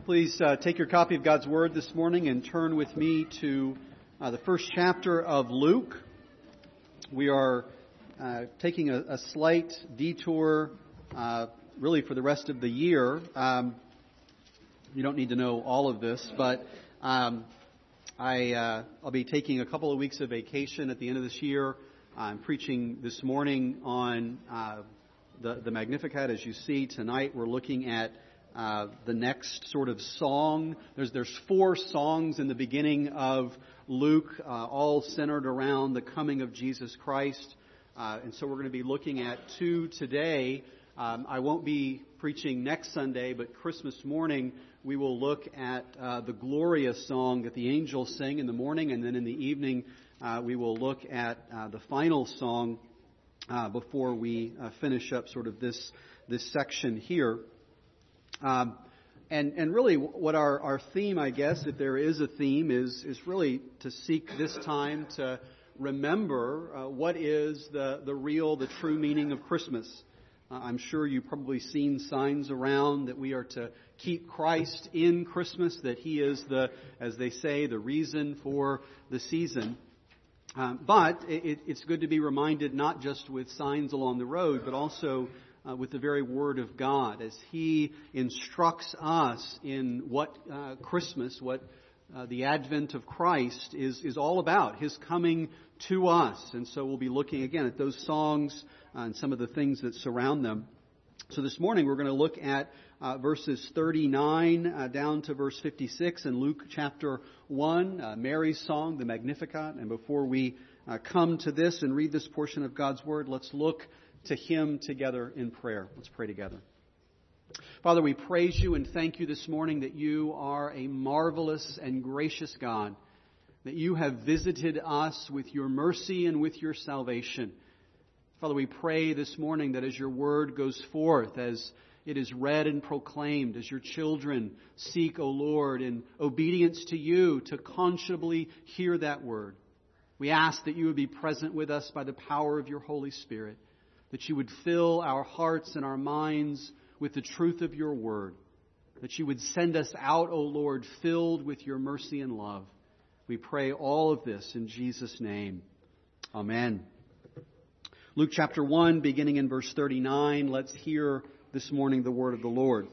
Please take your copy of God's Word this morning and turn with me to the first chapter of Luke. We are taking a slight detour, really for the rest of the year. You don't need to know all of this, but I'll be taking a couple of weeks of vacation at the end of this year. I'm preaching this morning on the Magnificat. As you see tonight, we're looking at the next sort of song. There's four songs in the beginning of Luke, all centered around the coming of Jesus Christ. And so we're going to be looking at two today. I won't be preaching next Sunday, but Christmas morning we will look at the glorious song that the angels sing in the morning, and then in the evening we will look at the final song before we finish up sort of this section here. And really what our theme, I guess, if there is a theme, is really to seek this time to remember what is the real, the true meaning of Christmas. I'm sure you've probably seen signs around that we are to keep Christ in Christmas, that He is as they say, the reason for the season. But it's good to be reminded not just with signs along the road, but also with the very Word of God, as He instructs us in what Christmas, what the advent of Christ is all about, His coming to us. And so we'll be looking again at those songs and some of the things that surround them. So this morning we're going to look at verses 39 down to verse 56 in Luke chapter 1, Mary's song, the Magnificat. And before we come to this and read this portion of God's Word, let's look to Him together in prayer. Let's pray together. Father, we praise You and thank You this morning that You are a marvelous and gracious God, that You have visited us with Your mercy and with Your salvation. Father, we pray this morning that as Your Word goes forth, as it is read and proclaimed, as Your children seek, O Lord, in obedience to You, to conscionably hear that Word, we ask that You would be present with us by the power of Your Holy Spirit, that You would fill our hearts and our minds with the truth of Your Word, that You would send us out, O Lord, filled with Your mercy and love. We pray all of this in Jesus' name. Amen. Luke chapter 1, beginning in verse 39, let's hear this morning the word of the Lord.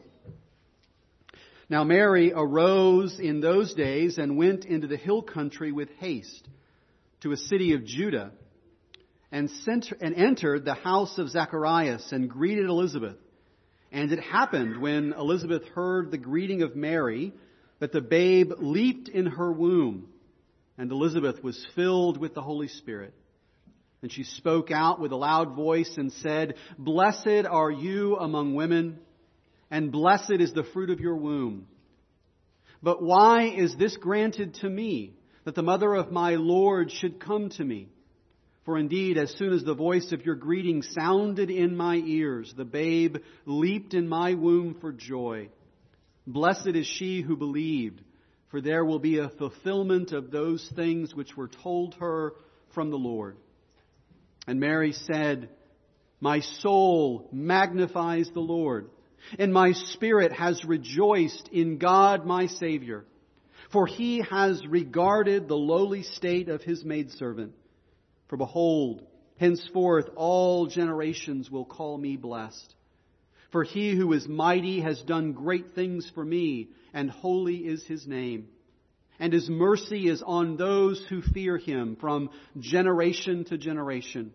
Now Mary arose in those days and went into the hill country with haste to a city of Judah, and entered the house of Zacharias and greeted Elizabeth. And it happened when Elizabeth heard the greeting of Mary that the babe leaped in her womb, and Elizabeth was filled with the Holy Spirit. And she spoke out with a loud voice and said, "Blessed are you among women, and blessed is the fruit of your womb. But why is this granted to me, that the mother of my Lord should come to me? For indeed, as soon as the voice of your greeting sounded in my ears, the babe leaped in my womb for joy. Blessed is she who believed, for there will be a fulfillment of those things which were told her from the Lord." And Mary said, "My soul magnifies the Lord, and my spirit has rejoiced in God my Savior, for He has regarded the lowly state of His maidservant. For behold, henceforth all generations will call me blessed. For He who is mighty has done great things for me, and holy is His name. And His mercy is on those who fear Him from generation to generation.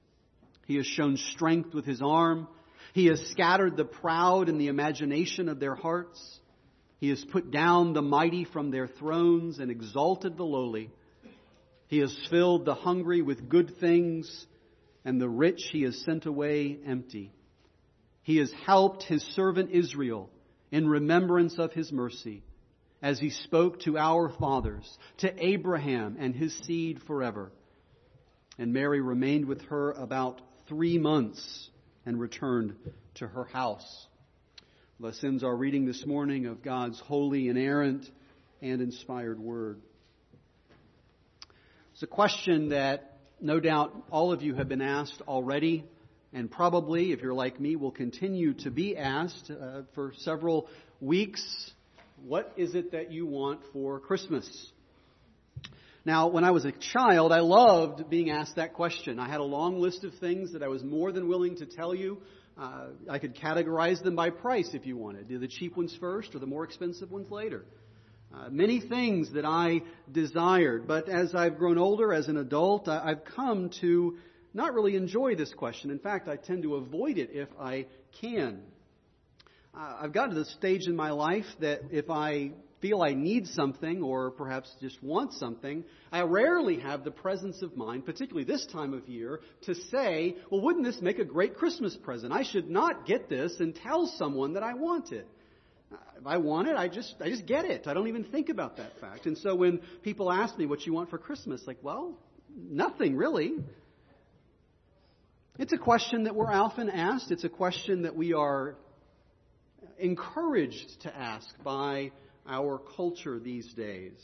He has shown strength with His arm. He has scattered the proud in the imagination of their hearts. He has put down the mighty from their thrones and exalted the lowly. He has filled the hungry with good things, and the rich He has sent away empty. He has helped His servant Israel in remembrance of His mercy, as He spoke to our fathers, to Abraham and his seed forever." And Mary remained with her about 3 months and returned to her house. Thus ends our reading this morning of God's holy, inerrant, and inspired Word. It's a question that no doubt all of you have been asked already, and probably, if you're like me, will continue to be asked for several weeks, What is it that you want for Christmas? Now, when I was a child, I loved being asked that question. I had a long list of things that I was more than willing to tell you. I could categorize them by price if you wanted. Do the cheap ones first or the more expensive ones later? Many things that I desired. But as I've grown older, as an adult, I've come to not really enjoy this question. In fact, I tend to avoid it if I can. I've gotten to the stage in my life that if I feel I need something or perhaps just want something, I rarely have the presence of mind, particularly this time of year, to say, well, wouldn't this make a great Christmas present? I should not get this and tell someone that I want it. If I want it, I just get it. I don't even think about that fact. And so when people ask me what you want for Christmas, like, well, nothing really. It's a question that we're often asked. It's a question that we are encouraged to ask by our culture these days.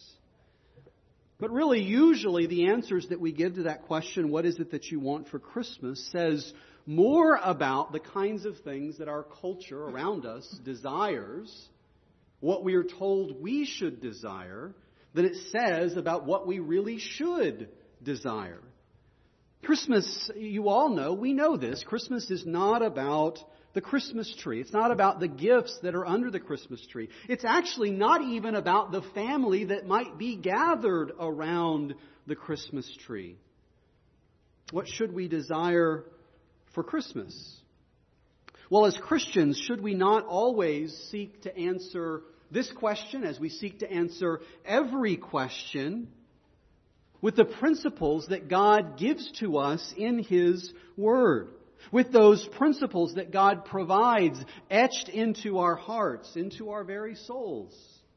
But really, usually the answers that we give to that question, what is it that you want for Christmas, says more about the kinds of things that our culture around us desires, what we are told we should desire, than it says about what we really should desire. Christmas, you all know, we know this, Christmas is not about the Christmas tree. It's not about the gifts that are under the Christmas tree. It's actually not even about the family that might be gathered around the Christmas tree. What should we desire for Christmas? Well, as Christians, should we not always seek to answer this question as we seek to answer every question with the principles that God gives to us in His Word? With those principles that God provides etched into our hearts, into our very souls.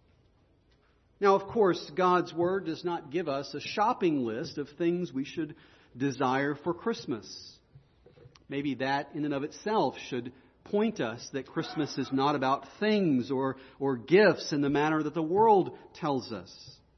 Now, of course, God's Word does not give us a shopping list of things we should desire for Christmas. Maybe that in and of itself should point us that Christmas is not about things or gifts in the manner that the world tells us.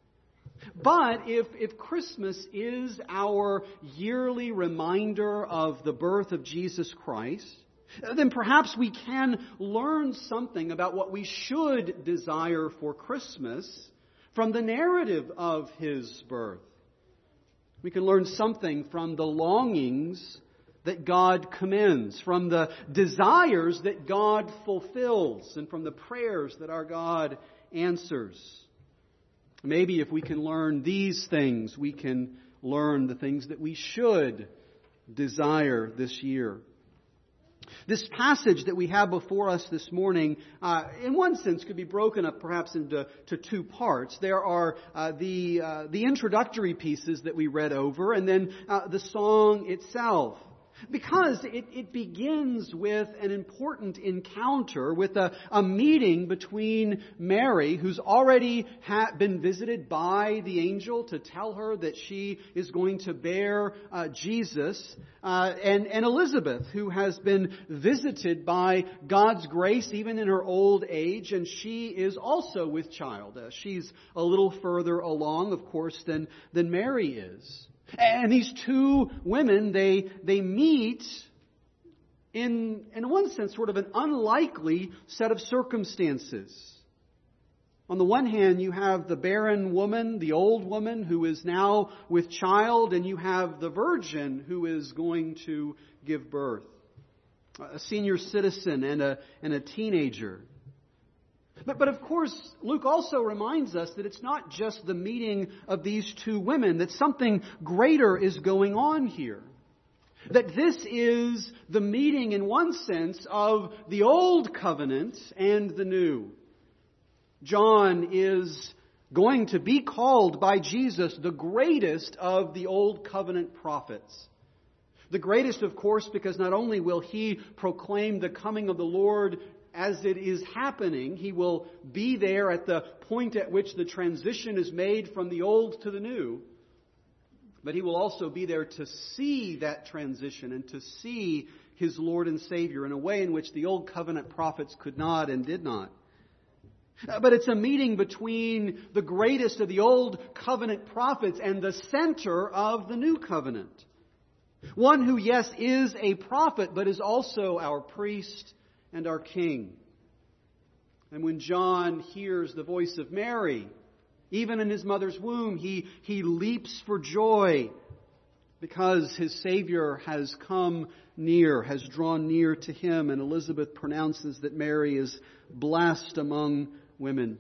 But if Christmas is our yearly reminder of the birth of Jesus Christ, then perhaps we can learn something about what we should desire for Christmas from the narrative of His birth. We can learn something from the longings that God commends, from the desires that God fulfills, and from the prayers that our God answers. Maybe if we can learn these things, we can learn the things that we should desire this year. This passage that we have before us this morning, in one sense, could be broken up perhaps into two parts. There are the introductory pieces that we read over, and then the song itself. Because it begins with an important encounter, with a meeting between Mary, who's already been visited by the angel to tell her that she is going to bear Jesus, and Elizabeth, who has been visited by God's grace even in her old age, and she is also with child. She's a little further along, of course, than Mary is. And these two women, they meet in one sense, sort of an unlikely set of circumstances. On the one hand, you have the barren woman, the old woman who is now with child, and you have the virgin who is going to give birth. A senior citizen and a teenager. But of course, Luke also reminds us that it's not just the meeting of these two women, that something greater is going on here. That this is the meeting, in one sense, of the old covenant and the new. John is going to be called by Jesus the greatest of the old covenant prophets. The greatest, of course, because not only will he proclaim the coming of the Lord as it is happening, he will be there at the point at which the transition is made from the old to the new. But he will also be there to see that transition and to see his Lord and Savior in a way in which the old covenant prophets could not and did not. But it's a meeting between the greatest of the old covenant prophets and the center of the new covenant. One who, yes, is a prophet, but is also our priest and our King. And when John hears the voice of Mary, even in his mother's womb, he leaps for joy because his Savior has come near, has drawn near to him. And Elizabeth pronounces that Mary is blessed among women.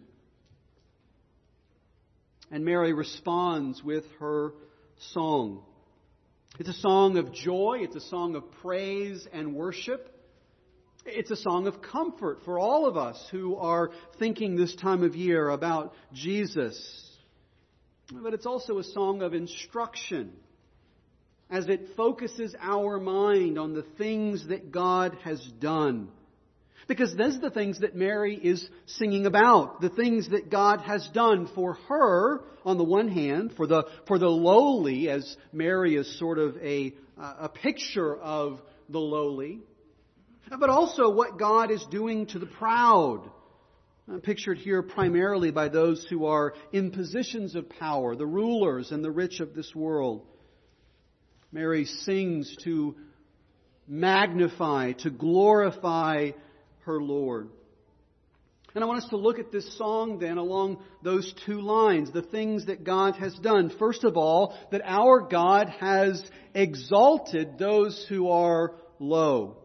And Mary responds with her song. It's a song of joy. It's a song of praise and worship. It's a song of comfort for all of us who are thinking this time of year about Jesus. But it's also a song of instruction as it focuses our mind on the things that God has done. Because those are the things that Mary is singing about. The things that God has done for her, on the one hand, for the lowly, as Mary is sort of a picture of the lowly. But also what God is doing to the proud. Pictured here primarily by those who are in positions of power, the rulers and the rich of this world. Mary sings to magnify, to glorify her Lord. And I want us to look at this song then along those two lines, the things that God has done. First of all, that our God has exalted those who are low.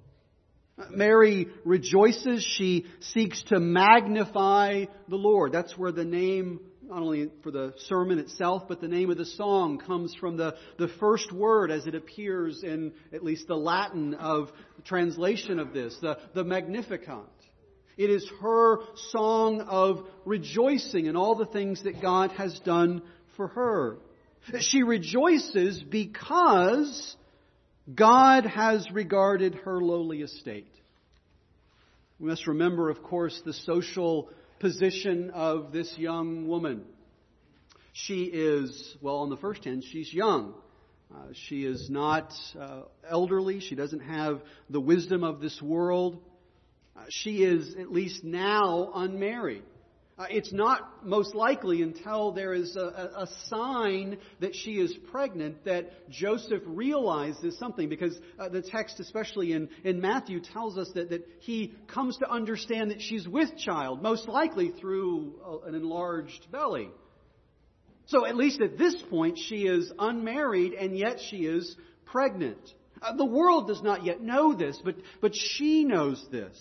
Mary rejoices. She seeks to magnify the Lord. That's where the name, not only for the sermon itself, but the name of the song comes from the first word as it appears in at least the Latin of the translation of this, the Magnificat. It is her song of rejoicing in all the things that God has done for her. She rejoices because God has regarded her lowly estate. We must remember, of course, the social position of this young woman. She is, well, on the first hand, she's young. She is not elderly. She doesn't have the wisdom of this world. She is, at least now, unmarried. It's not most likely until there is a sign that she is pregnant that Joseph realizes something, because the text, especially in Matthew, tells us that he comes to understand that she's with child, most likely through an enlarged belly. So at least at this point, she is unmarried, and yet she is pregnant. The world does not yet know this, but she knows this.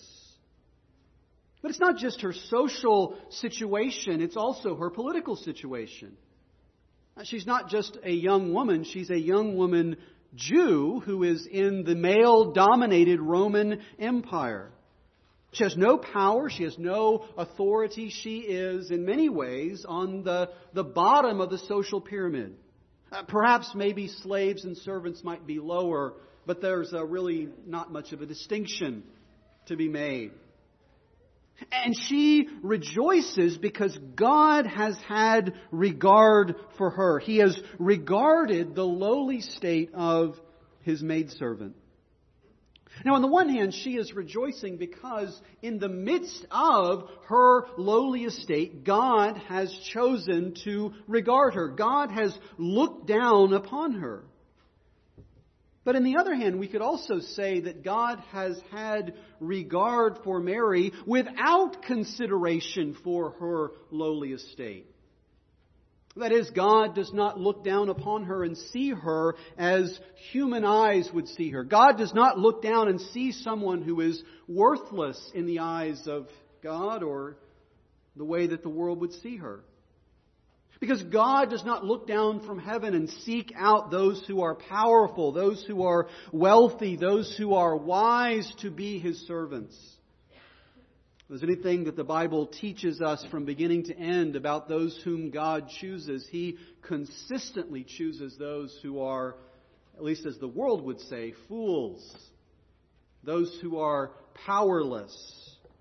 But it's not just her social situation, it's also her political situation. She's not just a young woman, she's a young woman Jew who is in the male-dominated Roman Empire. She has no power, she has no authority, she is in many ways on the bottom of the social pyramid. Perhaps maybe slaves and servants might be lower, but there's really not much of a distinction to be made. And she rejoices because God has had regard for her. He has regarded the lowly state of His maidservant. Now, on the one hand, she is rejoicing because in the midst of her lowly estate, God has chosen to regard her. God has looked down upon her. But on the other hand, we could also say that God has had regard for Mary without consideration for her lowly estate. That is, God does not look down upon her and see her as human eyes would see her. God does not look down and see someone who is worthless in the eyes of God or the way that the world would see her. Because God does not look down from heaven and seek out those who are powerful, those who are wealthy, those who are wise to be His servants. If there's anything that the Bible teaches us from beginning to end about those whom God chooses, He consistently chooses those who are, at least as the world would say, fools. Those who are powerless.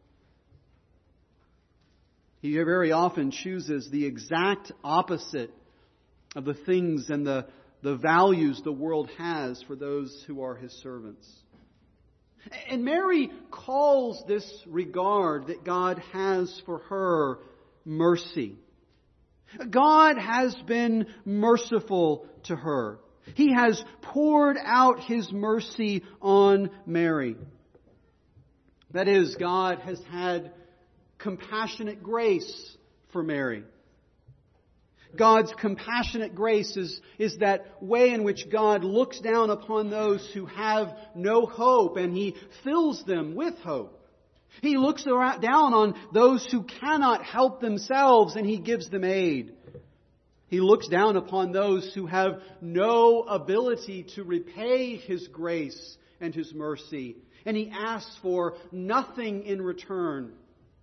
He very often chooses the exact opposite of the things and the values the world has for those who are His servants. And Mary calls this regard that God has for her mercy. God has been merciful to her. He has poured out His mercy on Mary. That is, God has had compassionate grace for Mary. God's compassionate grace is that way in which God looks down upon those who have no hope, and He fills them with hope. He looks down on those who cannot help themselves, and He gives them aid. He looks down upon those who have no ability to repay His grace and His mercy, and He asks for nothing in return.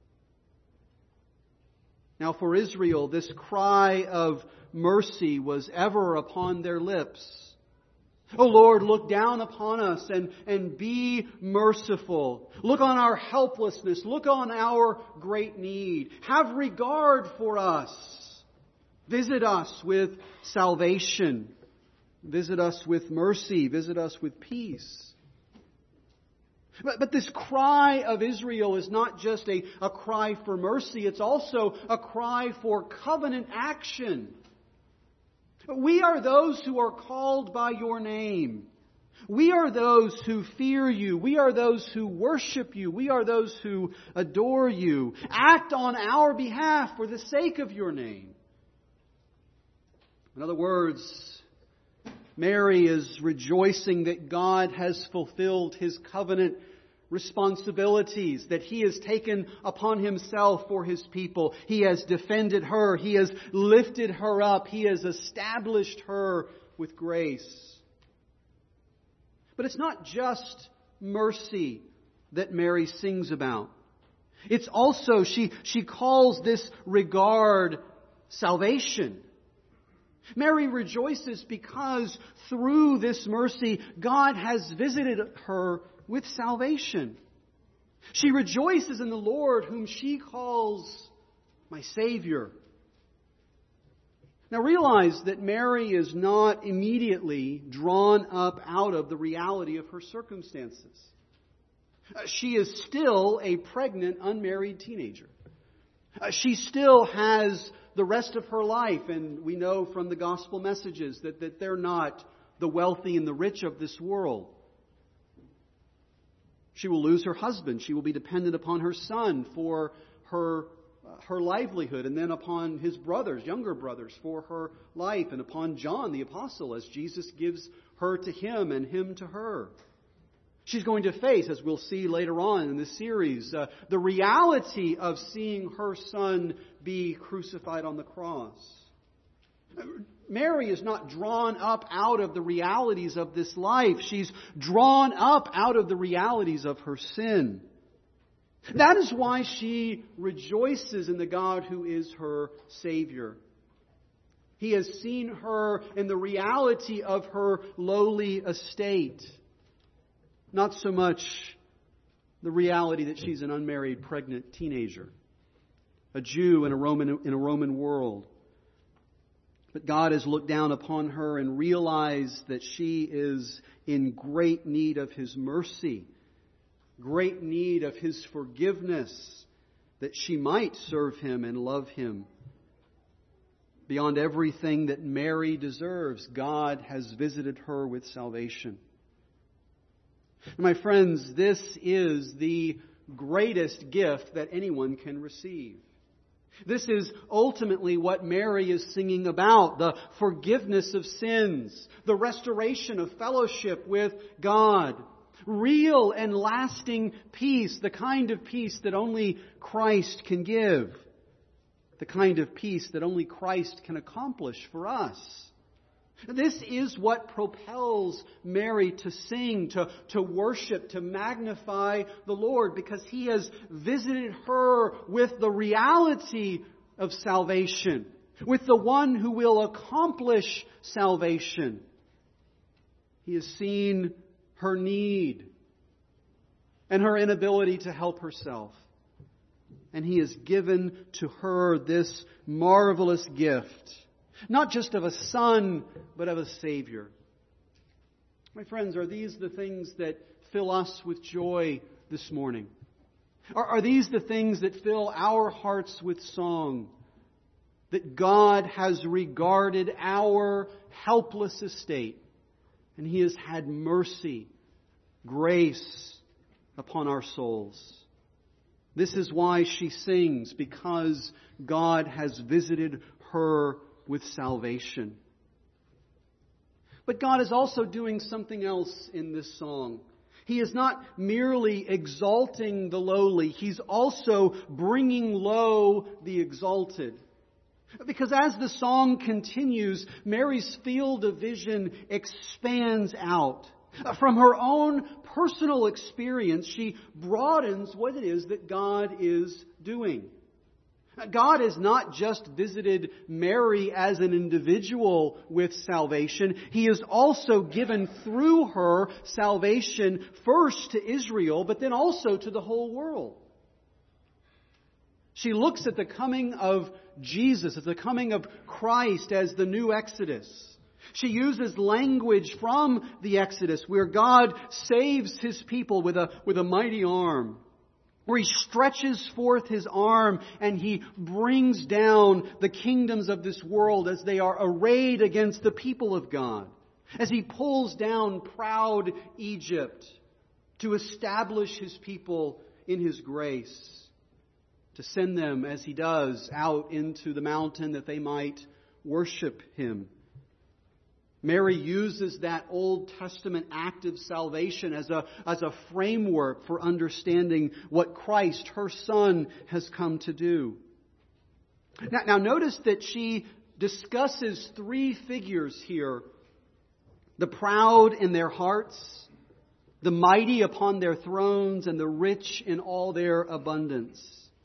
Now for Israel, this cry of mercy was ever upon their lips. "O Lord, look down upon us and be merciful. Look on our helplessness. Look on our great need. Have regard for us. Visit us with salvation. Visit us with mercy. Visit us with peace." But this cry of Israel is not just a cry for mercy, it's also a cry for covenant action. We are those who are called by Your name. We are those who fear You. We are those who worship You. We are those who adore You. Act on our behalf for the sake of Your name. In other words, Mary is rejoicing that God has fulfilled His covenant responsibilities, that He has taken upon Himself for His people. He has defended her. He has lifted her up. He has established her with grace. But it's not just mercy that Mary sings about. It's also, she calls this regard salvation. Mary rejoices because through this mercy, God has visited her with salvation. She rejoices in the Lord, whom she calls my Savior. Now realize that Mary is not immediately drawn up out of the reality of her circumstances. She is still a pregnant, unmarried teenager. She still has the rest of her life, and we know from the gospel messages that they're not the wealthy and the rich of this world. She will lose her husband. She will be dependent upon her son for her livelihood, and then upon his brothers, younger brothers, for her life, and upon John the Apostle as Jesus gives her to him and him to her. She's going to face, as we'll see later on in this series, the reality of seeing her son be crucified on the cross. Mary is not drawn up out of the realities of this life. She's drawn up out of the realities of her sin. That is why she rejoices in the God who is her Savior. He has seen her in the reality of her lowly estate. Not so much the reality that she's an unmarried, pregnant teenager, a Jew in a Roman world. But God has looked down upon her and realized that she is in great need of His mercy, great need of His forgiveness, that she might serve Him and love Him. Beyond everything that Mary deserves, God has visited her with salvation. My friends, this is the greatest gift that anyone can receive. This is ultimately what Mary is singing about, the forgiveness of sins, the restoration of fellowship with God, real and lasting peace, the kind of peace that only Christ can give, the kind of peace that only Christ can accomplish for us. This is what propels Mary to sing, to worship, to magnify the Lord, because He has visited her with the reality of salvation, with the one who will accomplish salvation. He has seen her need and her inability to help herself. And He has given to her this marvelous gift. Not just of a Son, but of a Savior. My friends, are these the things that fill us with joy this morning? Are these the things that fill our hearts with song? That God has regarded our helpless estate, and He has had mercy, grace upon our souls. This is why she sings, because God has visited her with salvation. But God is also doing something else in this song. He is not merely exalting the lowly. He's also bringing low the exalted. Because as the song continues, Mary's field of vision expands out. From her own personal experience, she broadens what it is that God is doing. God has not just visited Mary as an individual with salvation. He has also given through her salvation first to Israel, but then also to the whole world. She looks at the coming of Jesus, at the coming of Christ as the new Exodus. She uses language from the Exodus where God saves His people with a mighty arm, where He stretches forth His arm and He brings down the kingdoms of this world as they are arrayed against the people of God, as He pulls down proud Egypt to establish His people in His grace, to send them, as He does, out into the mountain that they might worship Him. Mary uses that Old Testament act of salvation as a framework for understanding what Christ, her Son, has come to do. Now notice that she discusses three figures here: the proud in their hearts, the mighty upon their thrones, and the rich in all their abundance.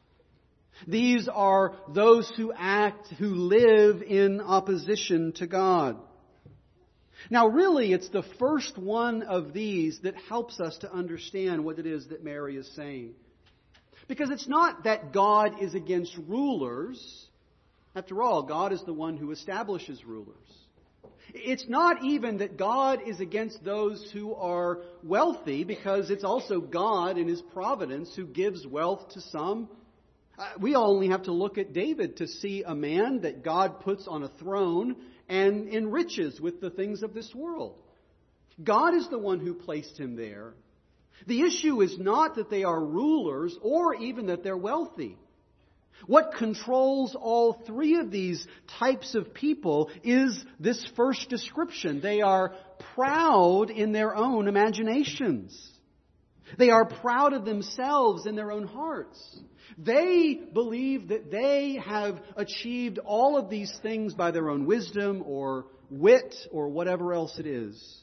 These are those who live in opposition to God. Now, really, it's the first one of these that helps us to understand what it is that Mary is saying. Because it's not that God is against rulers. After all, God is the one who establishes rulers. It's not even that God is against those who are wealthy, because it's also God in His providence who gives wealth to some. We only have to look at David to see a man that God puts on a throne and enriches with the things of this world. God is the one who placed him there. The issue is not that they are rulers or even that they're wealthy. What controls all three of these types of people is this first description. They are proud in their own imaginations. They are proud of themselves in their own hearts. They believe that they have achieved all of these things by their own wisdom or wit or whatever else it is.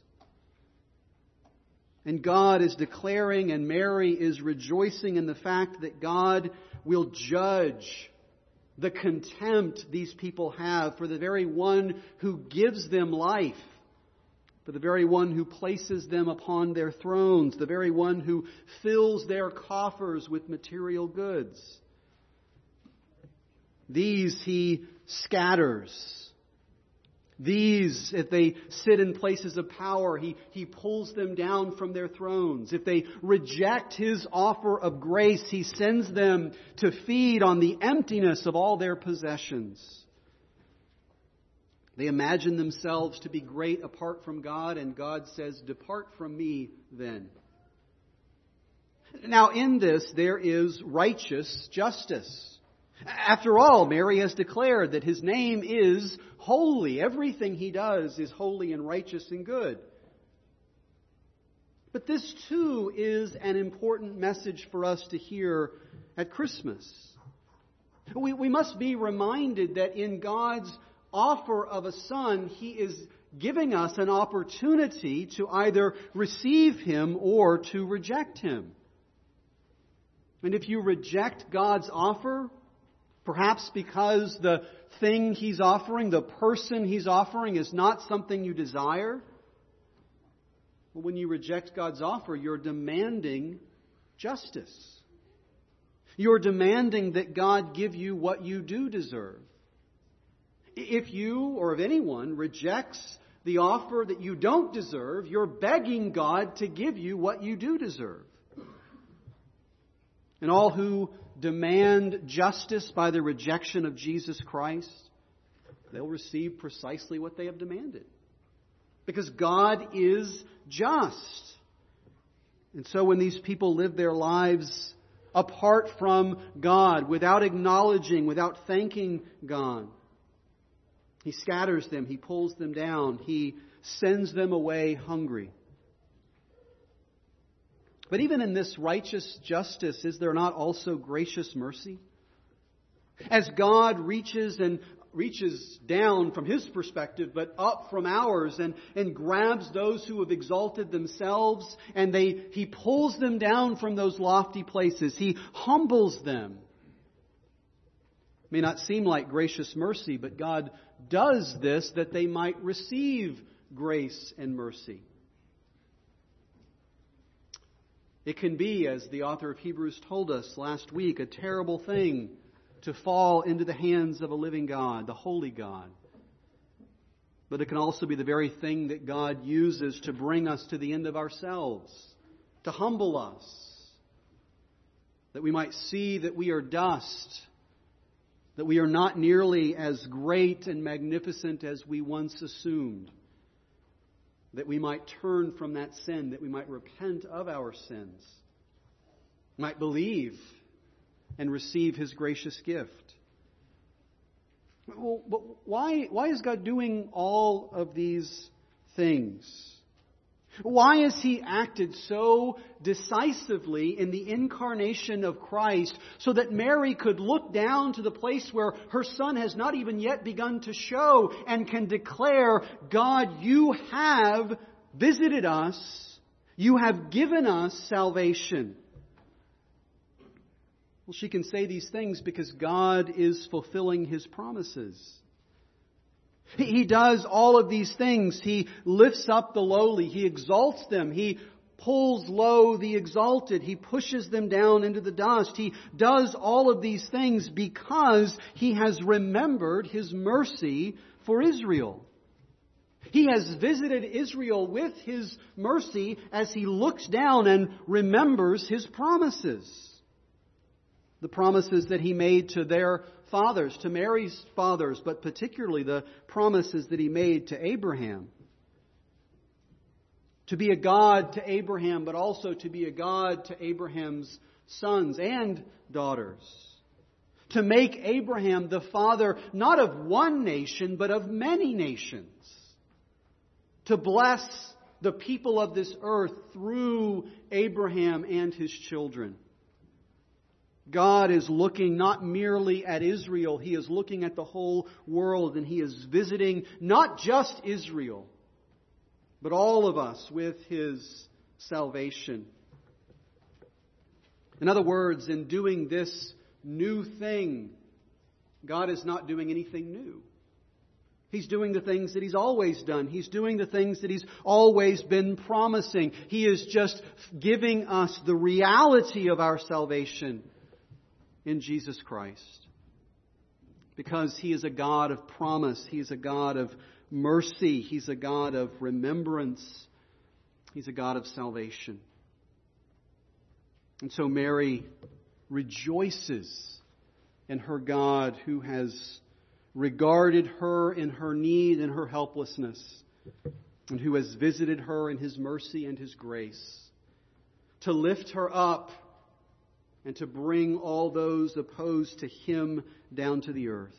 And God is declaring, and Mary is rejoicing in the fact that God will judge the contempt these people have for the very one who gives them life, for the very one who places them upon their thrones, the very one who fills their coffers with material goods. These He scatters. These, if they sit in places of power, He pulls them down from their thrones. If they reject His offer of grace, He sends them to feed on the emptiness of all their possessions. They imagine themselves to be great apart from God, and God says, "Depart from me then." Now in this there is righteous justice. After all, Mary has declared that His name is holy. Everything He does is holy and righteous and good. But this too is an important message for us to hear at Christmas. We must be reminded that in God's offer of a Son, He is giving us an opportunity to either receive Him or to reject Him. And if you reject God's offer, perhaps because the thing He's offering, the person He's offering, is not something you desire, well, when you reject God's offer, you're demanding justice. You're demanding that God give you what you do deserve. If you, or if anyone, rejects the offer that you don't deserve, you're begging God to give you what you do deserve. And all who demand justice by the rejection of Jesus Christ, they'll receive precisely what they have demanded. Because God is just. And so when these people live their lives apart from God, without acknowledging, without thanking God. He scatters them. He pulls them down. He sends them away hungry. But even in this righteous justice, is there not also gracious mercy? As God reaches down from His perspective, but up from ours, and grabs those who have exalted themselves, and He pulls them down from those lofty places. He humbles them. It may not seem like gracious mercy, but God does this that they might receive grace and mercy. It can be, as the author of Hebrews told us last week, a terrible thing to fall into the hands of a living God, the holy God. But it can also be the very thing that God uses to bring us to the end of ourselves, to humble us, that we might see that we are dust, that we are not nearly as great and magnificent as we once assumed, that we might turn from that sin, that we might repent of our sins, might believe and receive His gracious gift. Well, but why is God doing all of these things? Why has He acted so decisively in the incarnation of Christ so that Mary could look down to the place where her Son has not even yet begun to show and can declare, God, You have visited us. You have given us salvation. Well, she can say these things because God is fulfilling His promises. He does all of these things. He lifts up the lowly. He exalts them. He pulls low the exalted. He pushes them down into the dust. He does all of these things because He has remembered His mercy for Israel. He has visited Israel with His mercy as He looks down and remembers His promises. The promises that He made to their fathers, to Mary's fathers, but particularly the promises that He made to Abraham. To be a God to Abraham, but also to be a God to Abraham's sons and daughters. To make Abraham the father not of one nation, but of many nations. To bless the people of this earth through Abraham and his children. God is looking not merely at Israel, He is looking at the whole world, and He is visiting not just Israel, but all of us with His salvation. In other words, in doing this new thing, God is not doing anything new. He's doing the things that He's always done. He's doing the things that He's always been promising. He is just giving us the reality of our salvation in Jesus Christ. Because He is a God of promise. He is a God of mercy. He's a God of remembrance. He's a God of salvation. And so Mary rejoices in her God who has regarded her in her need and her helplessness, and who has visited her in His mercy and His grace to lift her up and to bring all those opposed to Him down to the earth.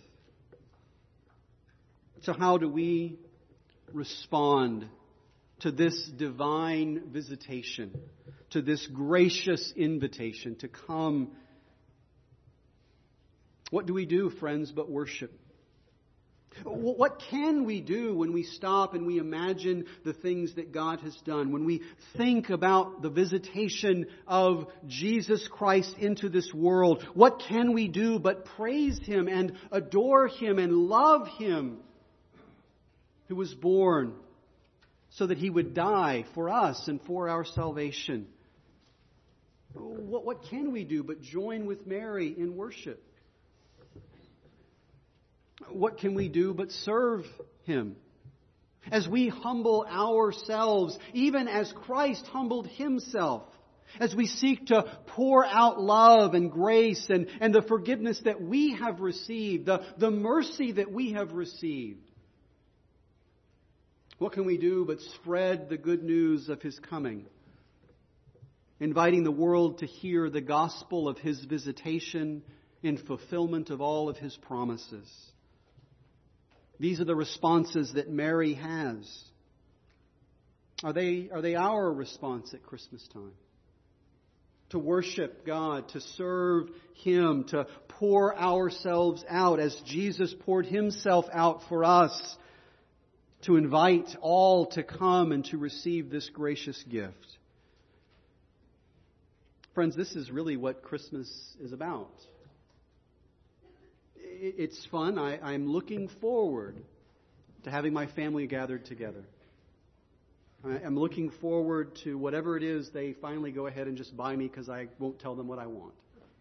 So how do we respond to this divine visitation, to this gracious invitation to come? What do we do, friends, but worship? What can we do when we stop and we imagine the things that God has done? When we think about the visitation of Jesus Christ into this world, what can we do but praise Him and adore Him and love Him who was born so that He would die for us and for our salvation? What can we do but join with Mary in worship? What can we do but serve Him? As we humble ourselves, even as Christ humbled Himself, as we seek to pour out love and grace and the forgiveness that we have received, the mercy that we have received, what can we do but spread the good news of His coming inviting the world to hear the gospel of His visitation in fulfillment of all of His promises. These are the responses that Mary has. Are they our response at Christmas time? To worship God, to serve Him, to pour ourselves out as Jesus poured Himself out for us, to invite all to come and to receive this gracious gift. Friends, this is really what Christmas is about. It's fun. I'm looking forward to having my family gathered together. I'm looking forward to whatever it is they finally go ahead and just buy me because I won't tell them what I want.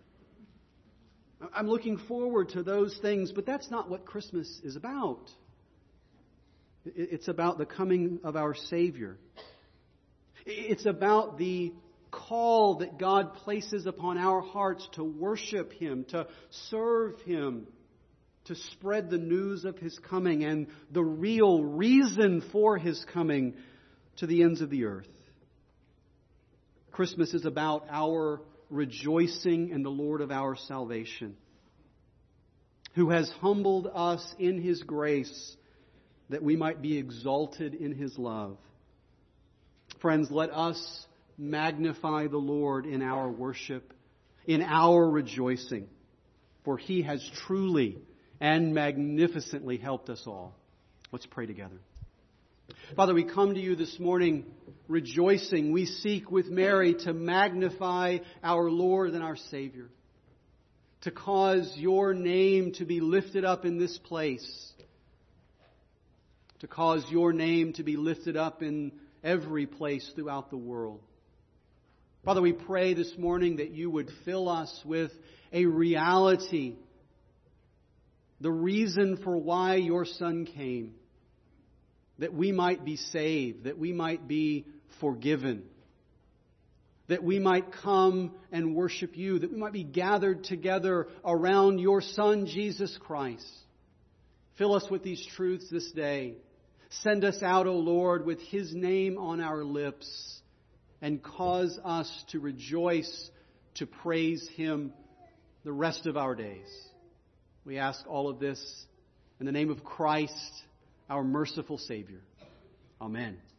I'm looking forward to those things, but that's not what Christmas is about. It's about the coming of our Savior. It's about the call that God places upon our hearts to worship Him, to serve Him, to spread the news of His coming and the real reason for His coming to the ends of the earth. Christmas is about our rejoicing in the Lord of our salvation, who has humbled us in His grace that we might be exalted in His love. Friends, let us magnify the Lord in our worship, in our rejoicing, for He has truly and magnificently helped us all. Let's pray together. Father, we come to You this morning rejoicing. We seek with Mary to magnify our Lord and our Savior, to cause Your name to be lifted up in this place, to cause Your name to be lifted up in every place throughout the world. Father, we pray this morning that You would fill us with a reality, the reason for why Your Son came, that we might be saved, that we might be forgiven, that we might come and worship You, that we might be gathered together around Your Son, Jesus Christ. Fill us with these truths this day. Send us out, O Lord, with His name on our lips, and cause us to rejoice, to praise Him the rest of our days. We ask all of this in the name of Christ, our merciful Savior. Amen.